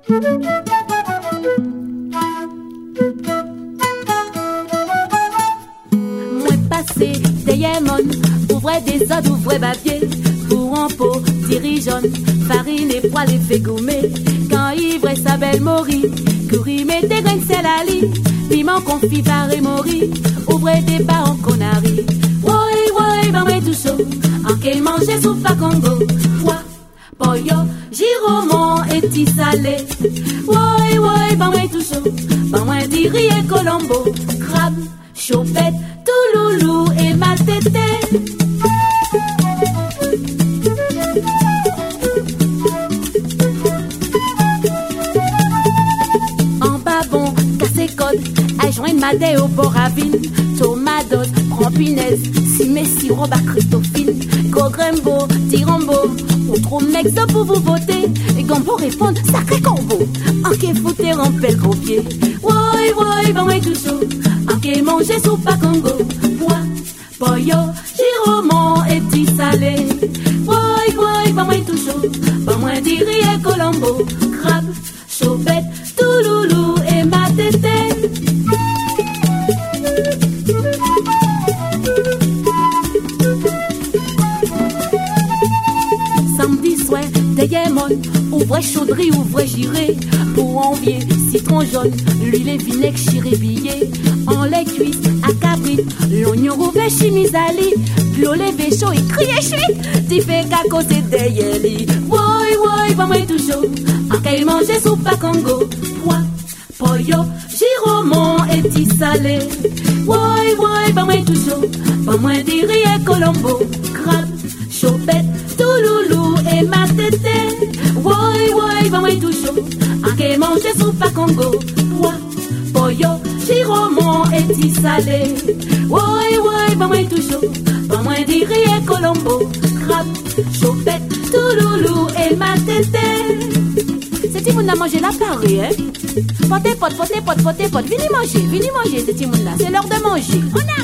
Moi passé des Yémon, ouvrez des odds, ouvrez babier, pour en pot, dirigeonne, farine et poil et fait gommer. Quand ivre et sa belle mori, courir mettez grain de sel à lit, piment confit barré mori, ouvrez des bas en connerie. Ouais, ben ouais tout chaud, en qu'elle mangeait soupe à Congo. Foi, pollo, giromon et ti salé. Ouais, ben ouais tout chaud, ben ouais di riz et colombo, crabe, chopette, touloulou et ma tété. En babon, cassé-code, à joindre madé au boravine, tomados, rampinaise, simé, sirop, bacristophine, gogrimbo, tirambo, ou trop mexo pour vous voter, et gambo répondre, sacré combo, en qu'est fouté, rampel gros pied, ouais, ben ouais tout chaud, en qu'est manger soupe à Congo, pois, pollo, giromon et ti salé, ouais, ben ouais tout chaud, ben ouais di riz et colombo, crabe, chopette, touloulou et ma tété. Samedi soir, des Yémon, ouvrez chaudry, ouvrez giré, pour envier, citron jaune, l'huile et vinaigre chirébillé, en lait cuisse, à cabrit, l'oignon ouvert chimisali, l'eau levé chaud et crié chute, t'y fait caco c'est des yéli, ouais, ben moi tout chaud, en qu'elle mangeait soupe à Congo, pois, pollo, giromon et ti salé, ouais, ben moi tout chaud, ben moi di riz et colombo, crabe, chopette, touloulou et ma tété, ouais, ben moi tout chaud, en qu'elle mangeait soupe à Congo, pois, pollo, giromon et ti salé, ouais, ben moi tout chaud, ben moi di riz et colombo, crabe, chopette, touloulou et ma tété. C'est ti moun a mangé la parée, hein? Potez pot, venez manger, c'est ti moun là, c'est l'heure de manger. On a